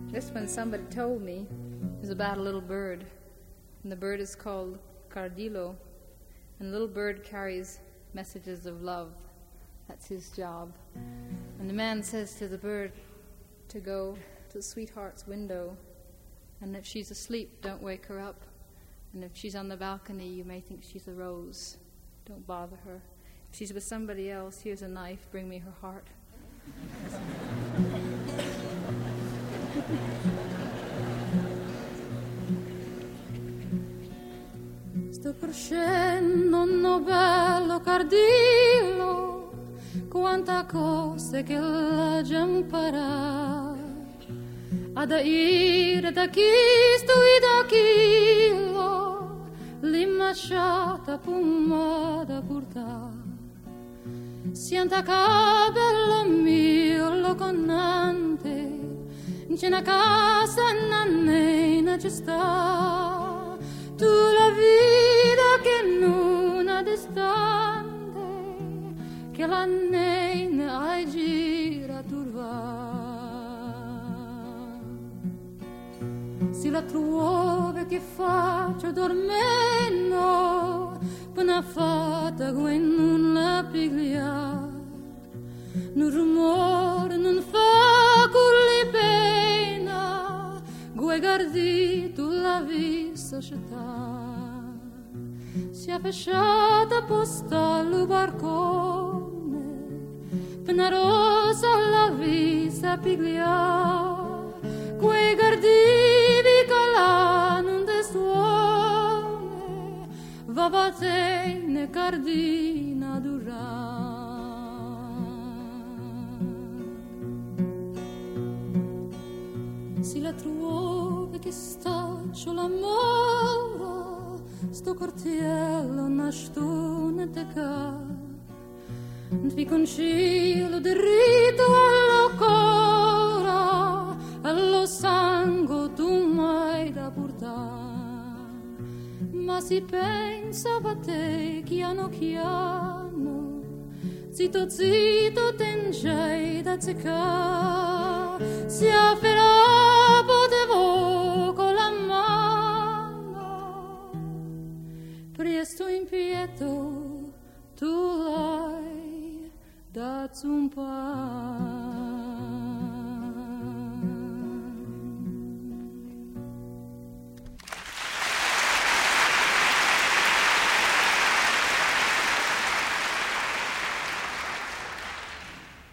This one somebody told me is about a little bird. And the bird is called Cardillo. And the little bird carries messages of love. That's his job. And the man says to the bird to go to the sweetheart's window. And if she's asleep, don't wake her up. And if she's on the balcony, you may think she's a rose. Don't bother her. If she's with somebody else, here's a knife, bring me her heart. Sto crescendo, no bello Cardillo, quanta cose che l'ha già imparato. Ad ire da chisto e da chilo, l'immasciata pomada portare. Sienta cabello mio, lo connate, c'è una casa nannena ci sta. Tu la vita che non ha distante, che la nena hai gira turva. Si la trova che faccia dormendo, pena fatta che non la piglia. Non rumore, non fa con le pena, gue guardi tu la vista città. Si è fesciata posta al barcone, pena rosa la vista piglia. Gue guardi cola non te suone, va batene cardina durà. Si la trova che staccio l'amore, sto cortiello nascone te ca, vi concilo del rito allo cora, allo sangue tu mai da portare. Ma si pensa a te chiano chiano, zitto zitto tengei da zecca, si afferrà potevo con la mano, presto impieto tu l'hai da zumpare.